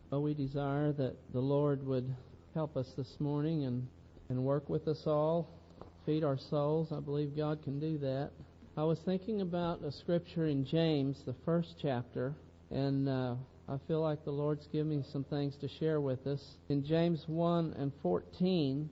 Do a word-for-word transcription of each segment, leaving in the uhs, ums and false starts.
Well, we desire that the Lord would help us this morning and, and work with us all, feed our souls. I believe God can do that. I was thinking about a scripture in James, the first chapter, and uh, I feel like the Lord's given me some things to share with us. In James one and fourteen,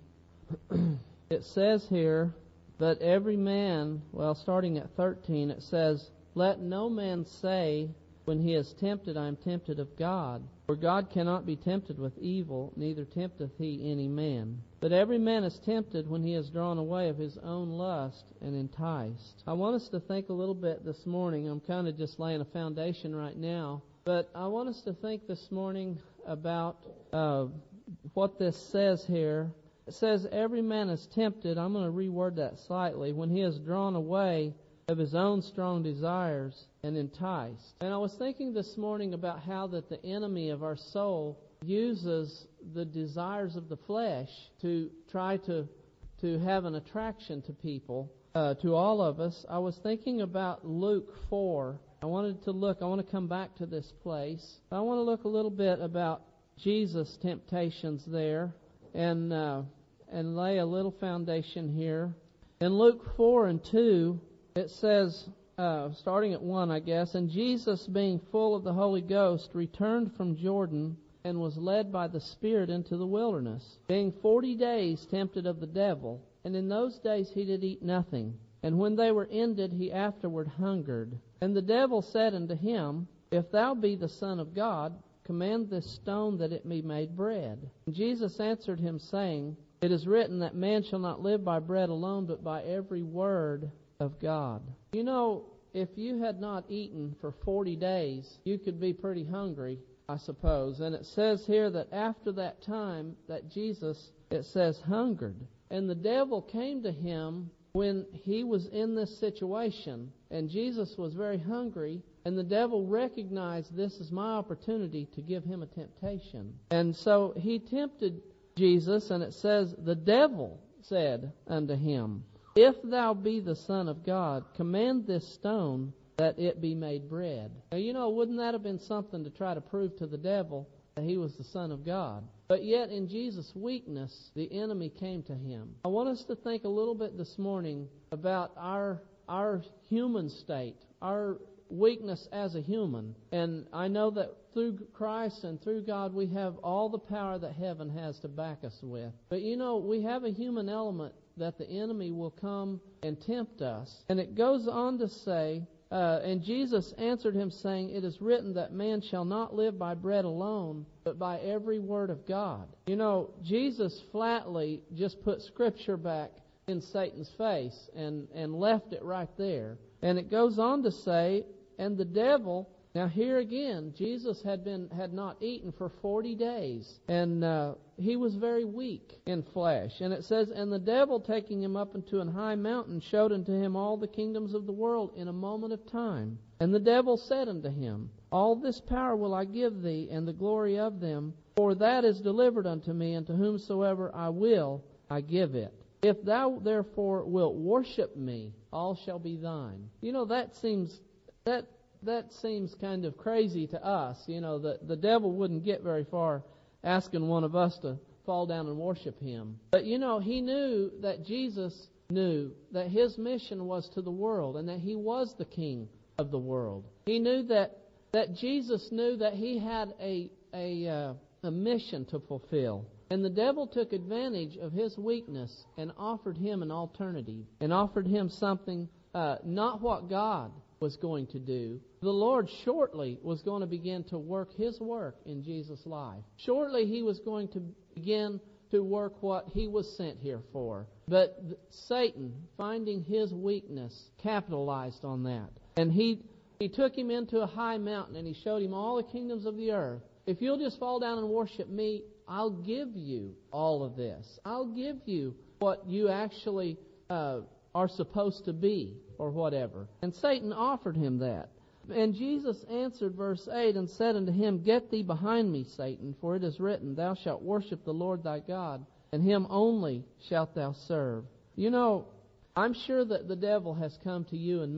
it says here, "But every man," well, starting at thirteen, it says, "Let no man say, when he is tempted, I am tempted of God. For God cannot be tempted with evil, neither tempteth he any man. But every man is tempted when he is drawn away of his own lust and enticed." I want us to think a little bit this morning. I'm kind of just laying a foundation right now. But I want us to think this morning about uh, what this says here. It says, every man is tempted. I'm going to reword that slightly. When he is drawn away of his own strong desires and enticed. And I was thinking this morning about how that the enemy of our soul uses the desires of the flesh to try to to have an attraction to people, uh, to all of us. I was thinking about Luke four. I wanted to look, I want to come back to this place. I want to look a little bit about Jesus' temptations there and uh, and lay a little foundation here. In Luke four and two, it says, uh, starting at one, I guess, "And Jesus, being full of the Holy Ghost, returned from Jordan and was led by the Spirit into the wilderness, being forty days tempted of the devil. And in those days he did eat nothing. And when they were ended, he afterward hungered. And the devil said unto him, If thou be the Son of God, command this stone that it be made bread. And Jesus answered him, saying, It is written that man shall not live by bread alone, but by every word of God." You know, if you had not eaten for forty days, you could be pretty hungry, I suppose. And it says here that after that time that Jesus, it says, hungered. And the devil came to him when he was in this situation. And Jesus was very hungry. And the devil recognized, this is my opportunity to give him a temptation. And so he tempted Jesus. And it says, the devil said unto him, If thou be the Son of God, command this stone that it be made bread. Now, you know, wouldn't that have been something to try to prove to the devil that he was the Son of God? But yet, in Jesus' weakness, the enemy came to him. I want us to think a little bit this morning about our our human state, our weakness as a human. And I know that through Christ and through God, we have all the power that heaven has to back us with. But you know, we have a human element that the enemy will come and tempt us. And it goes on to say, uh, and Jesus answered him, saying, It is written that man shall not live by bread alone, but by every word of God. You know, Jesus flatly just put Scripture back in Satan's face and, and left it right there. And it goes on to say, and the devil... Now here again, Jesus had been had not eaten for forty days, and uh, he was very weak in flesh. And it says, And the devil, taking him up into an high mountain, showed unto him all the kingdoms of the world in a moment of time. And the devil said unto him, All this power will I give thee, and the glory of them, for that is delivered unto me, and to whomsoever I will I give it. If thou therefore wilt worship me, all shall be thine. You know, that seems... that. That seems kind of crazy to us. You know, the, the devil wouldn't get very far asking one of us to fall down and worship him. But, you know, he knew that Jesus knew that his mission was to the world and that he was the king of the world. He knew that that Jesus knew that he had a, a, uh, a mission to fulfill. And the devil took advantage of his weakness and offered him an alternative and offered him something, uh, not what God was going to do. The Lord shortly was going to begin to work his work in Jesus' life. Shortly he was going to begin to work what he was sent here for. But Satan, finding his weakness, capitalized on that. And he he took him into a high mountain and he showed him all the kingdoms of the earth. If you'll just fall down and worship me, I'll give you all of this. I'll give you what you actually uh, are supposed to be, or whatever. And Satan offered him that. And Jesus answered, verse eight, and said unto him, Get thee behind me, Satan, for it is written, Thou shalt worship the Lord thy God, and him only shalt thou serve. You know, I'm sure that the devil has come to you and me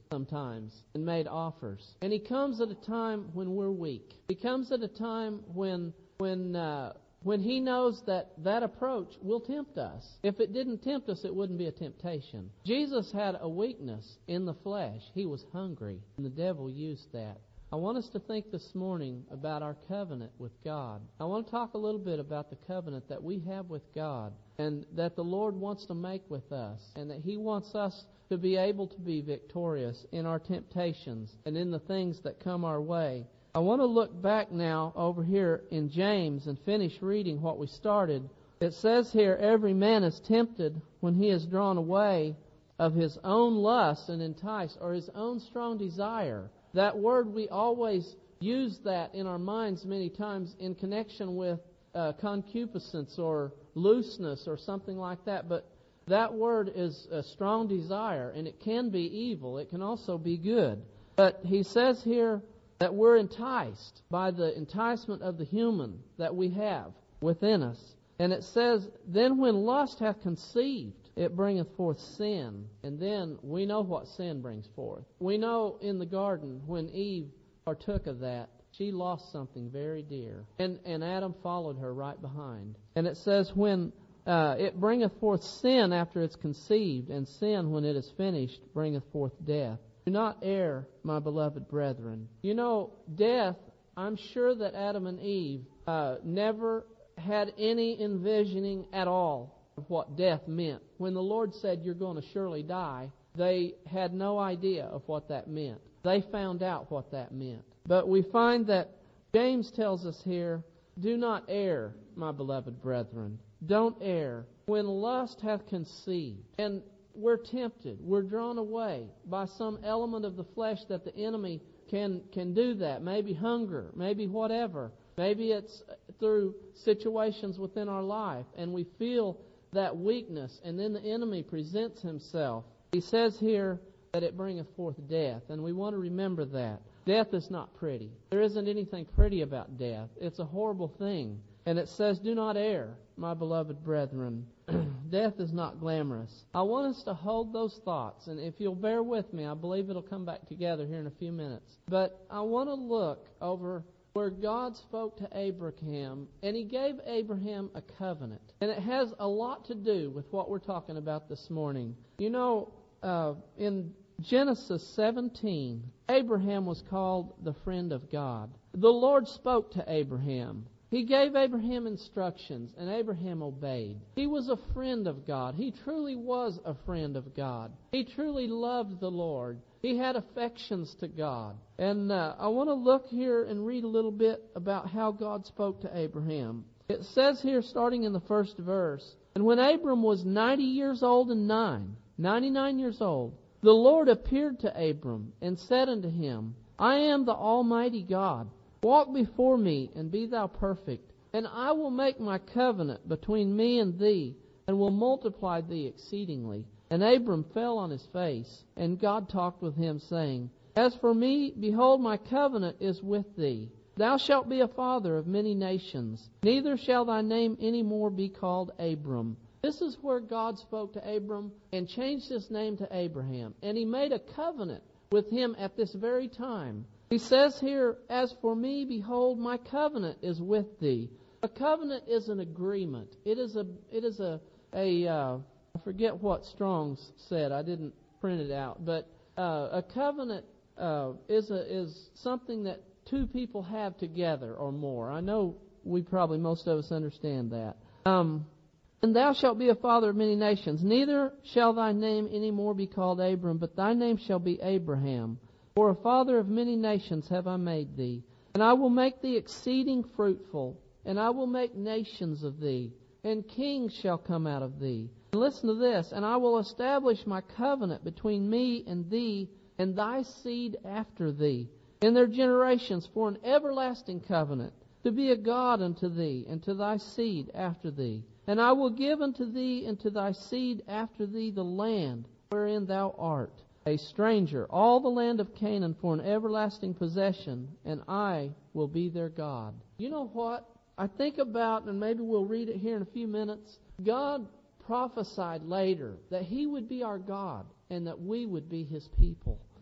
sometimes and made offers. And He comes at a time when we're weak. He comes at a time when when uh, when He knows that that approach will tempt us. If it didn't tempt us, it wouldn't be a temptation. Jesus had a weakness in the flesh. He was hungry, and the devil used that. I want us to think this morning about our covenant with God. I want to talk a little bit about the covenant that we have with God and that the Lord wants to make with us, and that He wants us to be able to be victorious in our temptations and in the things that come our way. I want to look back now over here in James and finish reading what we started. It says here, every man is tempted when he is drawn away of his own lust and enticed, or his own strong desire. That word, we always use that in our minds many times in connection with uh, concupiscence or looseness or something like that. But that word is a strong desire, and it can be evil. It can also be good. But he says here that we're enticed by the enticement of the human that we have within us. And it says, then when lust hath conceived, it bringeth forth sin. And then we know what sin brings forth. We know in the garden when Eve partook of that, she lost something very dear. And, and Adam followed her right behind. And it says, when uh, it bringeth forth sin after it's conceived, and sin, when it is finished, bringeth forth death. Do not err, my beloved brethren. You know, death, I'm sure that Adam and Eve uh, never had any envisioning at all of what death meant. When the Lord said, you're going to surely die, they had no idea of what that meant. They found out what that meant. But we find that James tells us here, do not err, my beloved brethren. Don't err. When lust hath conceived, and we're tempted, we're drawn away by some element of the flesh that the enemy can, can do that. Maybe hunger, maybe whatever. Maybe it's through situations within our life, and we feel that weakness, and then the enemy presents himself. He says here that it bringeth forth death, and we want to remember that. Death is not pretty. There isn't anything pretty about death. It's a horrible thing. And it says, do not err, my beloved brethren. Death is not glamorous. I want us to hold those thoughts, and if you'll bear with me, I believe it'll come back together here in a few minutes. But I want to look over where God spoke to Abraham, and He gave Abraham a covenant. And it has a lot to do with what we're talking about this morning. You know, uh, in Genesis seventeen, Abraham was called the friend of God. The Lord spoke to Abraham. He gave Abraham instructions, and Abraham obeyed. He was a friend of God. He truly was a friend of God. He truly loved the Lord. He had affections to God. And uh, I want to look here and read a little bit about how God spoke to Abraham. It says here, starting in the first verse, and when Abram was ninety years old and nine, ninety-nine years old, the Lord appeared to Abram and said unto him, I am the Almighty God. Walk before me, and be thou perfect. And I will make my covenant between me and thee, and will multiply thee exceedingly. And Abram fell on his face, and God talked with him, saying, As for me, behold, my covenant is with thee. Thou shalt be a father of many nations. Neither shall thy name any more be called Abram. This is where God spoke to Abram and changed his name to Abraham. And He made a covenant with him at this very time. He says here, As for me, behold, my covenant is with thee. A covenant is an agreement. It is a, it is a, a uh, I forget what Strong's said. I didn't print it out. But uh, a covenant uh, is a, is something that two people have together or more. I know we probably, most of us understand that. Um, and thou shalt be a father of many nations. Neither shall thy name any more be called Abram, but thy name shall be Abraham. For a father of many nations have I made thee. And I will make thee exceeding fruitful, and I will make nations of thee, and kings shall come out of thee. And listen to this, and I will establish my covenant between me and thee, and thy seed after thee, in their generations, for an everlasting covenant, to be a God unto thee, and to thy seed after thee. And I will give unto thee and to thy seed after thee the land wherein thou art a stranger, all the land of Canaan for an everlasting possession, and I will be their God. You know what? I think about, and maybe we'll read it here in a few minutes, God prophesied later that He would be our God and that we would be His people.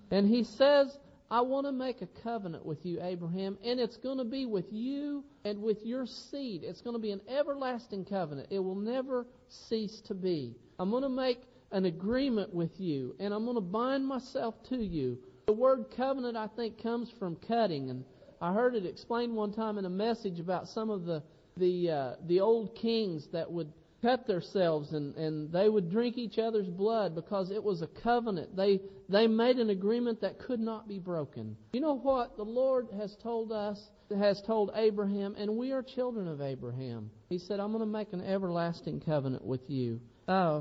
And He says, I want to make a covenant with you, Abraham, and it's going to be with you and with your seed. It's going to be an everlasting covenant. It will never cease to be. I'm going to make an agreement with you, and I'm going to bind myself to you. The word covenant, I think, comes from cutting, and I heard it explained one time in a message about some of the the uh, the old kings that would cut themselves and, and they would drink each other's blood because it was a covenant. They they made an agreement that could not be broken. You know what? The Lord has told us, has told Abraham, and we are children of Abraham. He said, I'm going to make an everlasting covenant with you. Uh,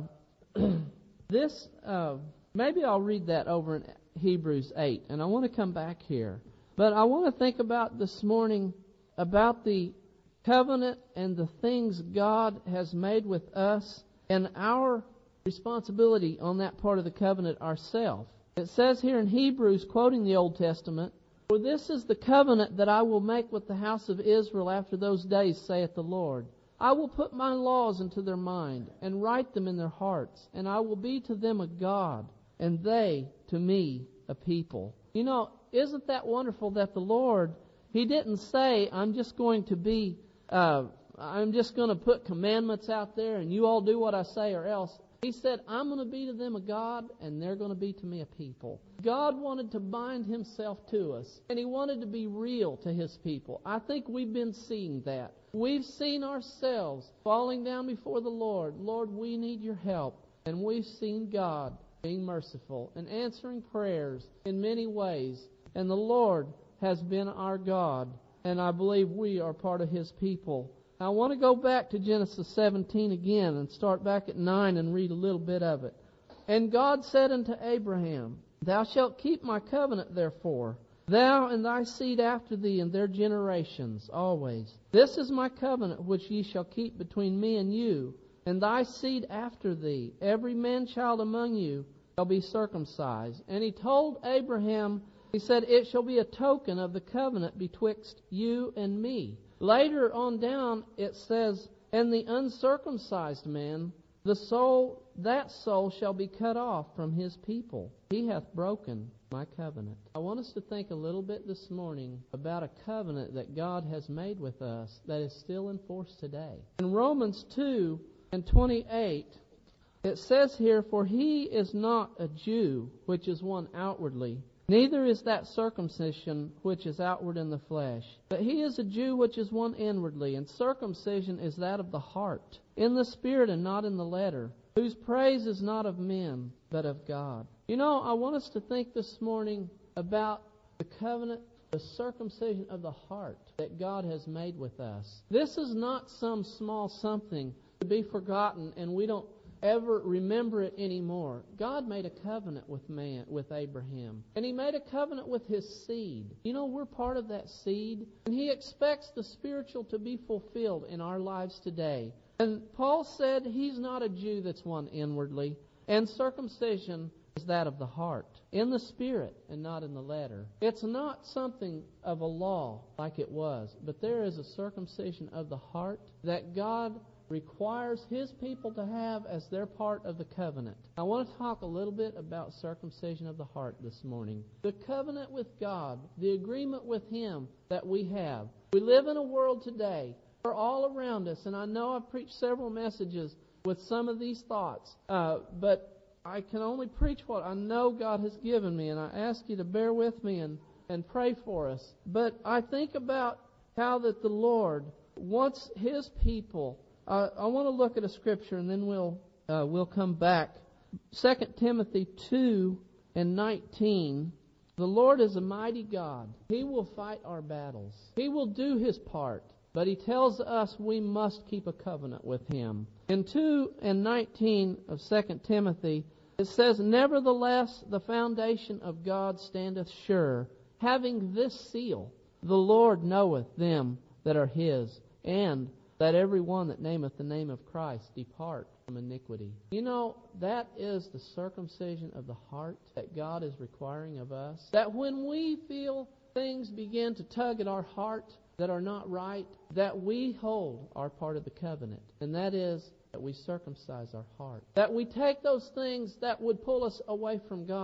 this, uh, maybe I'll read that over in Hebrews eight, and I want to come back here. But I want to think about this morning about the covenant and the things God has made with us and our responsibility on that part of the covenant ourselves. It says here in Hebrews, quoting the Old Testament, For this is the covenant that I will make with the house of Israel after those days, saith the Lord. I will put my laws into their mind and write them in their hearts, and I will be to them a God, and they to me a people. You know, isn't that wonderful that the Lord, He didn't say, I'm just going to be Uh, I'm just going to put commandments out there and you all do what I say or else. He said, I'm going to be to them a God and they're going to be to me a people. God wanted to bind Himself to us and He wanted to be real to His people. I think we've been seeing that. We've seen ourselves falling down before the Lord. Lord, we need your help. And we've seen God being merciful and answering prayers in many ways. And the Lord has been our God. And I believe we are part of His people. Now, I want to go back to Genesis seventeen again and start back at nine and read a little bit of it. And God said unto Abraham, Thou shalt keep my covenant therefore, thou and thy seed after thee and their generations always. This is my covenant which ye shall keep between me and you, and thy seed after thee. Every man-child among you shall be circumcised. And He told Abraham, He said, It shall be a token of the covenant betwixt you and me. Later on down it says, And the uncircumcised man, the soul, that soul shall be cut off from his people. He hath broken my covenant. I want us to think a little bit this morning about a covenant that God has made with us that is still in force today. In Romans two and twenty-eight, it says here, For he is not a Jew, which is one outwardly, neither is that circumcision which is outward in the flesh. But he is a Jew which is one inwardly, and circumcision is that of the heart, in the spirit and not in the letter, whose praise is not of men, but of God. You know, I want us to think this morning about the covenant, the circumcision of the heart that God has made with us. This is not some small something to be forgotten and we don't ever remember it anymore. God made a covenant with man, with Abraham. And He made a covenant with his seed. You know, we're part of that seed. And He expects the spiritual to be fulfilled in our lives today. And Paul said He's not a Jew that's one inwardly. And circumcision is that of the heart, in the spirit and not in the letter. It's not something of a law like it was, but there is a circumcision of the heart that God requires His people to have as their part of the covenant. I want to talk a little bit about circumcision of the heart this morning. The covenant with God, the agreement with Him that we have. We live in a world today where all around us, and I know I've preached several messages with some of these thoughts, uh, but I can only preach what I know God has given me, and I ask you to bear with me and, and pray for us. But I think about how that the Lord wants His people. Uh, I want to look at a scripture and then we'll uh, we'll come back. Second Timothy two and nineteen. The Lord is a mighty God. He will fight our battles. He will do His part. But He tells us we must keep a covenant with Him. In two and nineteen of Second Timothy, it says, Nevertheless, the foundation of God standeth sure, having this seal, The Lord knoweth them that are His, and that every one that nameth the name of Christ depart from iniquity. You know, that is the circumcision of the heart that God is requiring of us. That when we feel things begin to tug at our heart that are not right, that we hold our part of the covenant. And that is that we circumcise our heart. That we take those things that would pull us away from God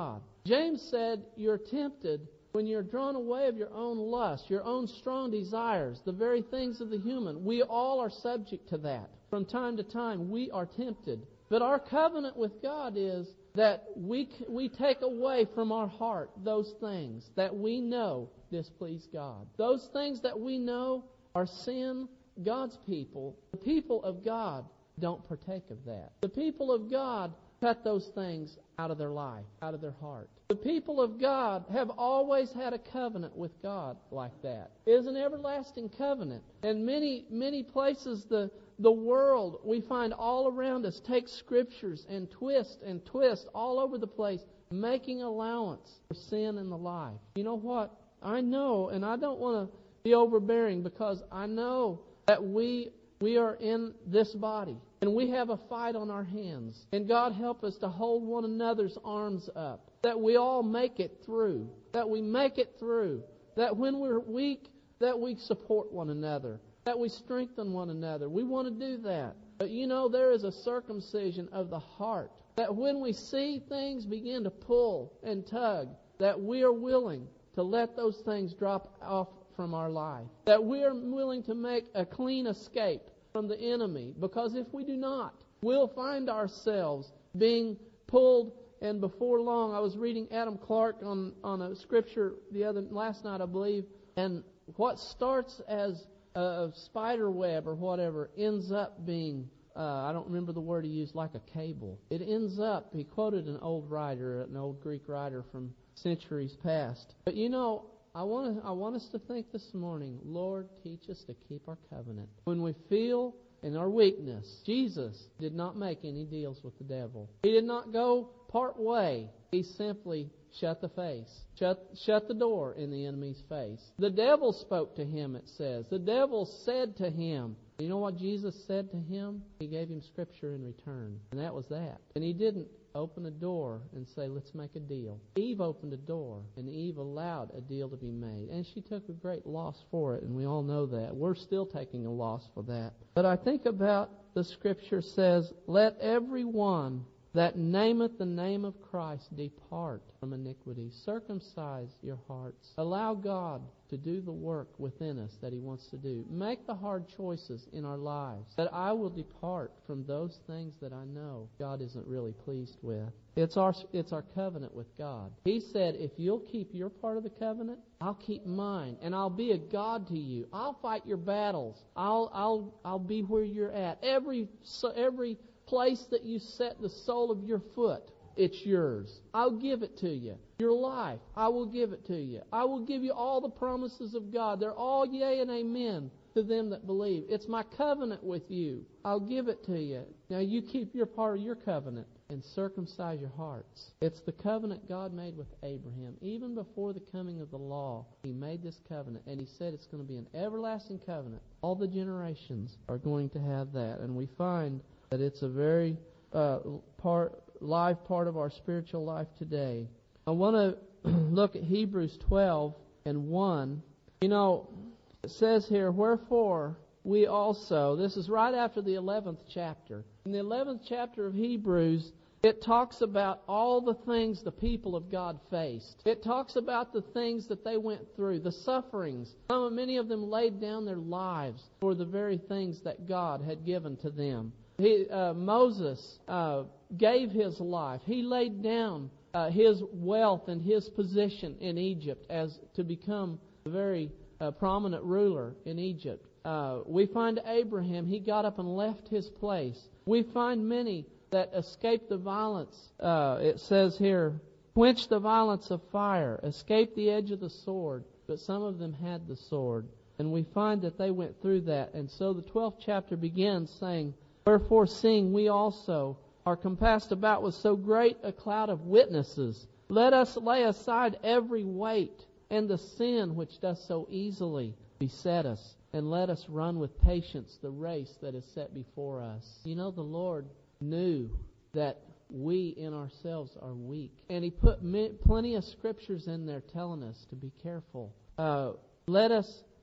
James said you're tempted when you're drawn away of your own lust, your own strong desires, the very things of the human. We all are subject to that. From time to time, we are tempted. But our covenant with God is that we we take away from our heart those things that we know displease God. Those things that we know are sin. God's people, the people of God, don't partake of that. The people of God cut those things out of their life, out of their heart. The people of God have always had a covenant with God like that. It is an everlasting covenant. And many, many places the the world we find all around us take scriptures and twist and twist all over the place, making allowance for sin in the life. You know what? I know, and I don't want to be overbearing, because I know that we we are in this body and we have a fight on our hands. And God help us to hold one another's arms up, that we all make it through, that we make it through, that when we're weak, that we support one another, that we strengthen one another. We want to do that. But you know, there is a circumcision of the heart, that when we see things begin to pull and tug, that we are willing to let those things drop off from our life, that we are willing to make a clean escape from the enemy, because if we do not, we'll find ourselves being pulled. And before long, I was reading Adam Clark on, on a scripture the other last night, I believe, and what starts as a spider web or whatever ends up being, uh, I don't remember the word he used, like a cable. It ends up, he quoted an old writer, an old Greek writer from centuries past. But you know, I want to, I want us to think this morning, Lord, teach us to keep our covenant. When we feel in our weakness, Jesus did not make any deals with the devil. He did not go part way. He simply shut the face, shut, shut the door in the enemy's face. The devil spoke to him, it says. The devil said to him, you know what Jesus said to him? He gave him scripture in return. And that was that. And he didn't open a door and say, let's make a deal. Eve opened a door, and Eve allowed a deal to be made. And she took a great loss for it, and we all know that. We're still taking a loss for that. But I think about the scripture says, let every one that nameth the name of Christ depart from iniquity. Circumcise your hearts. Allow God to do the work within us that He wants to do. Make the hard choices in our lives, that I will depart from those things that I know God isn't really pleased with. It's our it's our covenant with God. He said, if you'll keep your part of the covenant, I'll keep mine, and I'll be a God to you. I'll fight your battles. I'll I'll I'll be where you're at. Every so every place that you set the sole of your foot, it's yours. I'll give it to you. Your life, I will give it to you. I will give you all the promises of God. They're all yea and amen to them that believe. It's my covenant with you. I'll give it to you. Now you keep your part of your covenant and circumcise your hearts. It's the covenant God made with Abraham. Even before the coming of the law, He made this covenant, and He said it's going to be an everlasting covenant. All the generations are going to have that, and we find that it's a very uh, part, live part of our spiritual life today. I want to look at Hebrews twelve and one. You know, it says here, wherefore we also, this is right after the eleventh chapter. In the eleventh chapter of Hebrews, it talks about all the things the people of God faced. It talks about the things that they went through, the sufferings. Some, many of them laid down their lives for the very things that God had given to them. He, uh, Moses uh, gave his life. He laid down uh, his wealth and his position in Egypt as to become a very uh, prominent ruler in Egypt. Uh, we find Abraham, he got up and left his place. We find many that escaped the violence. Uh, it says here, quench the violence of fire, escape the edge of the sword. But some of them had the sword. And we find that they went through that. And so the twelfth chapter begins saying, wherefore, seeing we also are compassed about with so great a cloud of witnesses, let us lay aside every weight and the sin which doth so easily beset us, and let us run with patience the race that is set before us. You know, the Lord knew that we in ourselves are weak, and He put plenty of scriptures in there telling us to be careful. Uh, let us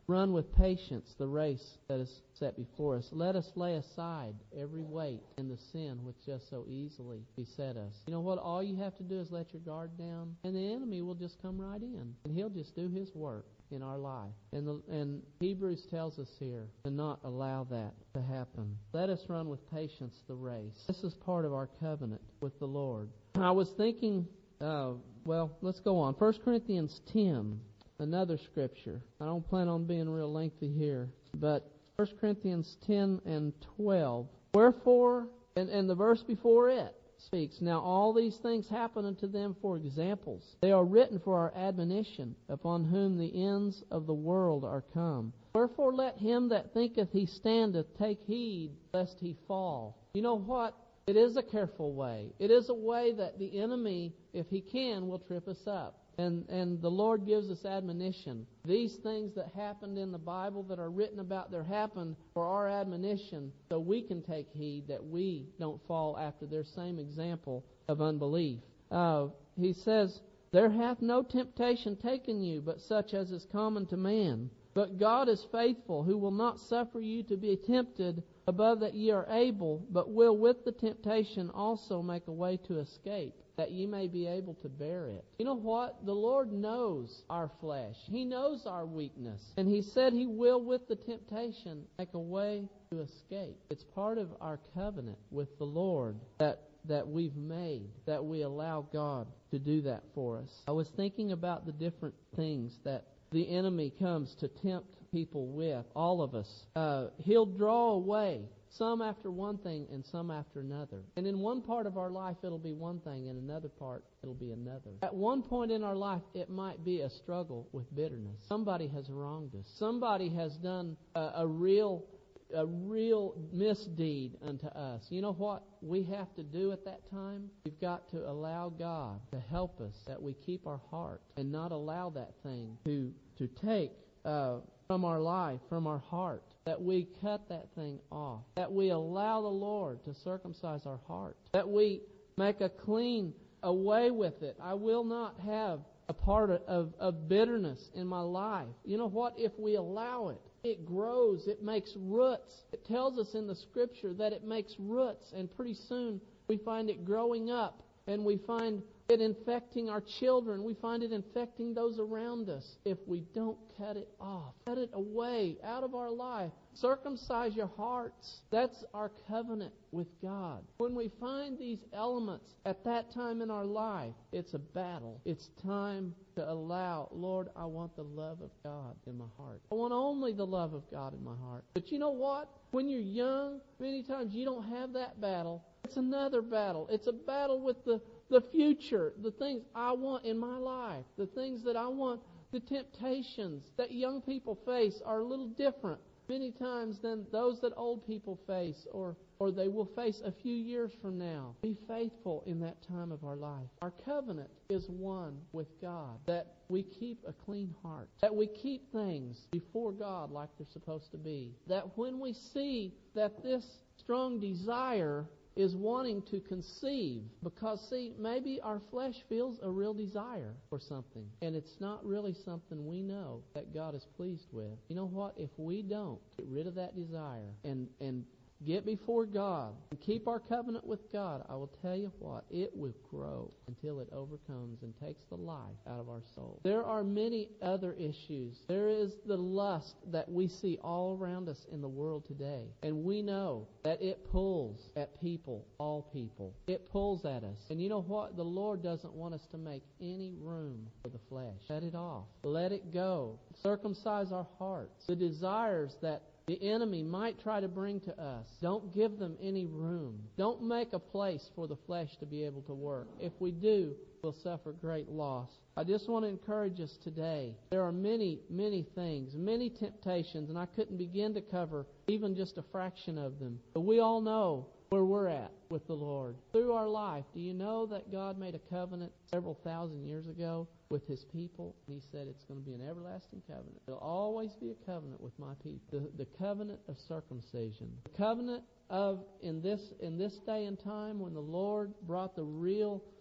run with patience the race that is set before us. Let us lay aside every weight and the sin which just so easily beset us. You know what? All you have to do is let your guard down, and the enemy will just come right in, and he'll just do his work in our life. And, the, and Hebrews tells us here to not allow that to happen. Let us run with patience the race. This is part of our covenant with the Lord. I was thinking, uh, well, let's go on. First Corinthians ten, another scripture. I don't plan on being real lengthy here, but First Corinthians ten and twelve. Wherefore, and, and the verse before it speaks, now all these things happen unto them for examples. They are written for our admonition, upon whom the ends of the world are come. Wherefore let him that thinketh he standeth take heed lest he fall. You know what? It is a careful way. It is a way that the enemy, if he can, will trip us up. And and the Lord gives us admonition. These things that happened in the Bible that are written about, they're happened for our admonition, so we can take heed that we don't fall after their same example of unbelief. Uh, he says, there hath no temptation taken you, but such as is common to man. But God is faithful, who will not suffer you to be tempted above that ye are able, but will with the temptation also make a way to escape, that ye may be able to bear it. You know what? The Lord knows our flesh. He knows our weakness. And He said He will, with the temptation, make a way to escape. It's part of our covenant with the Lord that that we've made, that we allow God to do that for us. I was thinking about the different things that the enemy comes to tempt people with, all of us. Uh, he'll draw away, some after one thing and some after another. And in one part of our life it'll be one thing, and another part it'll be another. At one point in our life it might be a struggle with bitterness. Somebody has wronged us. Somebody has done a, a real a real misdeed unto us. You know what we have to do at that time? We've got to allow God to help us, that we keep our heart and not allow that thing to to take uh, from our life, from our heart, that we cut that thing off, that we allow the Lord to circumcise our heart, that we make a clean away with it. I will not have a part of, of, of bitterness in my life. You know what? If we allow it, it grows. It makes roots. It tells us in the Scripture that it makes roots, and pretty soon we find it growing up, and we find it infecting our children. We find it infecting those around us if we don't cut it off. Cut it away out of our life. Circumcise your hearts. That's our covenant with God. When we find these elements at that time in our life, it's a battle. It's time to allow, Lord, I want the love of God in my heart. I want only the love of God in my heart. But you know what? When you're young, many times you don't have that battle. It's another battle. It's a battle with the The future, the things I want in my life, the things that I want, the temptations that young people face are a little different many times than those that old people face or, or they will face a few years from now. Be faithful in that time of our life. Our covenant is one with God, that we keep a clean heart, that we keep things before God like they're supposed to be, that when we see that this strong desire is wanting to conceive, because see, maybe our flesh feels a real desire for something, and it's not really something we know that God is pleased with. You know what? If we don't get rid of that desire and and get before God and keep our covenant with God, I will tell you what, it will grow until it overcomes and takes the life out of our soul. There are many other issues. There is the lust that we see all around us in the world today. And we know that it pulls at people, all people. It pulls at us. And you know what? The Lord doesn't want us to make any room for the flesh. Let it off. Let it go. Circumcise our hearts. The desires that the enemy might try to bring to us, don't give them any room. Don't make a place for the flesh to be able to work. If we do, we'll suffer great loss. I just want to encourage us today. There are many, many things, many temptations, and I couldn't begin to cover even just a fraction of them. But we all know where we're at with the Lord. Through our life, do you know that God made a covenant several thousand years ago with His people? And He said it's going to be an everlasting covenant. There'll always be a covenant with my people. The, the covenant of circumcision. The covenant of, in this in this day and time when the Lord brought the real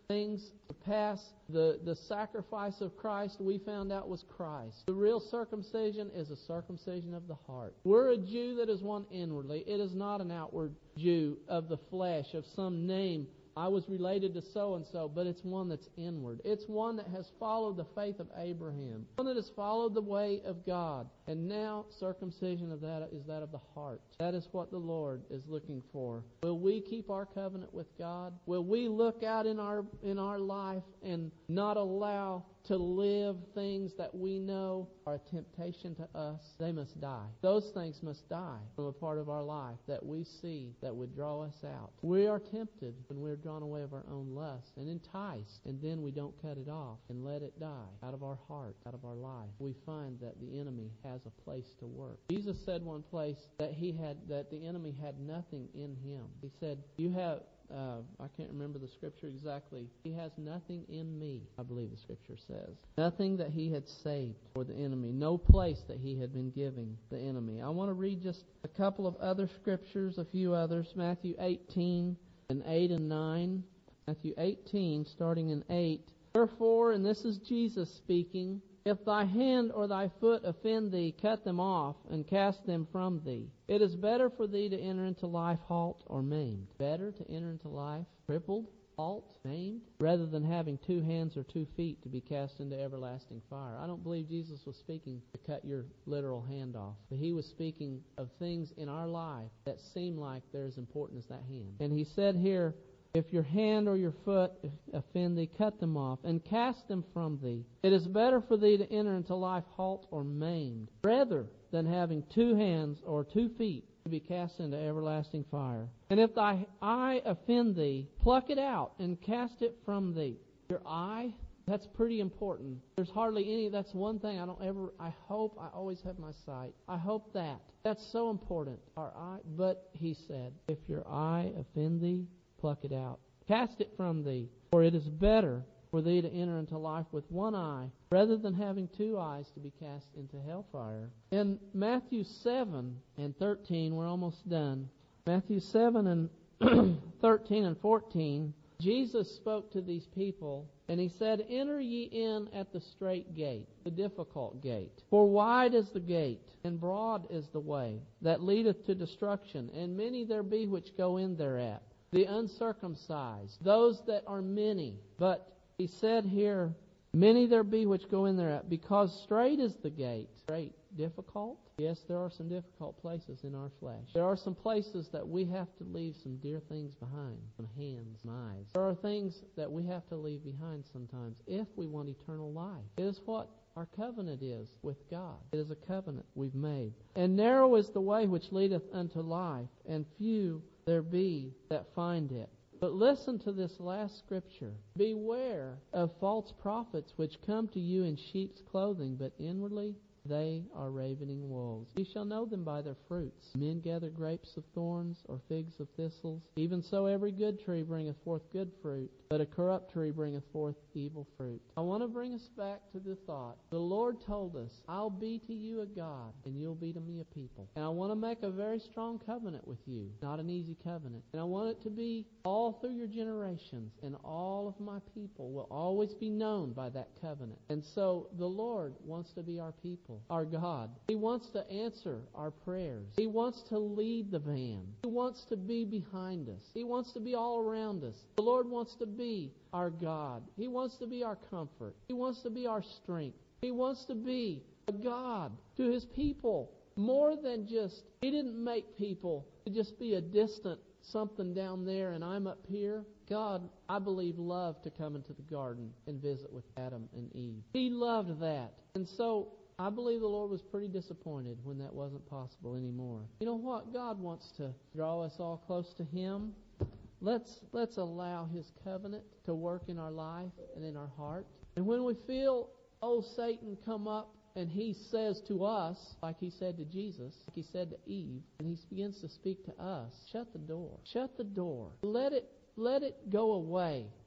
things to pass. The, the sacrifice of Christ, we found out, was Christ. The real circumcision is a circumcision of the heart. We're a Jew that is one inwardly. It is not an outward Jew of the flesh, of some name. I was related to so-and-so, but it's one that's inward. It's one that has followed the faith of Abraham, one that has followed the way of God. And now circumcision of that is that of the heart. That is what the Lord is looking for. Will we keep our covenant with God? Will we look out in our in our life and not allow to live things that we know are a temptation to us? They must die. Those things must die from a part of our life that we see that would draw us out. We are tempted when we're drawn away of our own lust and enticed, and then we don't cut it off and let it die out of our heart, out of our life. We find that the enemy has a place to work. Jesus said one place that he had that the enemy had nothing in him. He said, "You have." Uh, I can't remember the scripture exactly. He has nothing in me, I believe the scripture says. Nothing that he had saved for the enemy. No place that he had been giving the enemy. I want to read just a couple of other scriptures, a few others. Matthew eighteen and eight and nine. Matthew eighteen, starting in eight. Therefore, and this is Jesus speaking, if thy hand or thy foot offend thee, cut them off, and cast them from thee. It is better for thee to enter into life halt or maimed. Better to enter into life crippled, halt, maimed, rather than having two hands or two feet to be cast into everlasting fire. I don't believe Jesus was speaking to cut your literal hand off, but he was speaking of things in our life that seem like they're as important as that hand. And he said here, if your hand or your foot offend thee, cut them off, and cast them from thee. It is better for thee to enter into life halt or maimed, rather than having two hands or two feet to be cast into everlasting fire. And if thy eye offend thee, pluck it out and cast it from thee. Your eye, that's pretty important. There's hardly any, that's one thing I don't ever, I hope I always have my sight. I hope that. That's so important, our eye. But he said, if your eye offend thee, pluck it out. Cast it from thee. For it is better for thee to enter into life with one eye, rather than having two eyes to be cast into hellfire. In Matthew seven and thirteen, we're almost done. Matthew seven and thirteen and fourteen, Jesus spoke to these people, and he said, enter ye in at the strait gate, the difficult gate. For wide is the gate, and broad is the way, that leadeth to destruction, and many there be which go in thereat. The uncircumcised, those that are many. But he said here, many there be which go in thereat, because strait is the gate. Strait, difficult? Yes, there are some difficult places in our flesh. There are some places that we have to leave some dear things behind, some hands, some eyes. There are things that we have to leave behind sometimes if we want eternal life. It is what our covenant is with God. It is a covenant we've made. And narrow is the way which leadeth unto life, and few there be that find it. But listen to this last scripture. Beware of false prophets which come to you in sheep's clothing, but inwardly they are ravening wolves. Ye shall know them by their fruits. Men gather grapes of thorns, or figs of thistles. Even so every good tree bringeth forth good fruit, but a corrupt tree bringeth forth evil fruit. I want to bring us back to the thought. The Lord told us, I'll be to you a God, and you'll be to me a people. And I want to make a very strong covenant with you. Not an easy covenant. And I want it to be all through your generations, and all of my people will always be known by that covenant. And so the Lord wants to be our people, our God. He wants to answer our prayers. He wants to lead the van. He wants to be behind us. He wants to be all around us. The Lord wants to be our God. He wants to be our comfort. He wants to be our strength. He wants to be a God to His people. More than just, He didn't make people to just be a distant something down there and I'm up here. God, I believe, loved to come into the garden and visit with Adam and Eve. He loved that. And so I believe the Lord was pretty disappointed when that wasn't possible anymore. You know what? God wants to draw us all close to Him. Let's let's allow His covenant to work in our life and in our heart. And when we feel old Satan come up and he says to us, like he said to Jesus, like he said to Eve, and he begins to speak to us, shut the door. Shut the door. Let it Let it go away.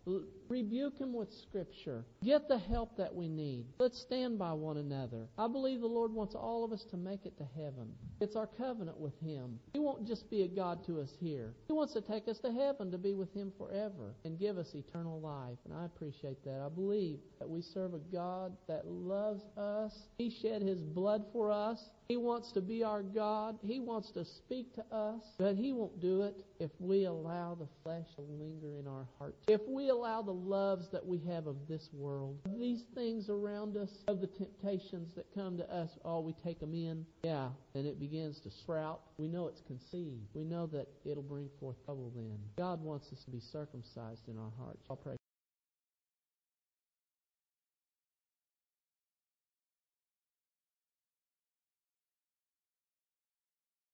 L- rebuke him with Scripture. Get the help that we need. Let's stand by one another. I believe the Lord wants all of us to make it to heaven. It's our covenant with Him. He won't just be a God to us here. He wants to take us to heaven to be with Him forever and give us eternal life. And I appreciate that. I believe that we serve a God that loves us. He shed His blood for us. He wants to be our God. He wants to speak to us. But He won't do it if we allow the flesh to linger in our heart. If we allow the loves that we have of this world, of these things around us, of the temptations that come to us, oh, we take them in. Yeah, and it begins to sprout. We know it's conceived. We know that it'll bring forth trouble then. God wants us to be circumcised in our hearts. I'll pray.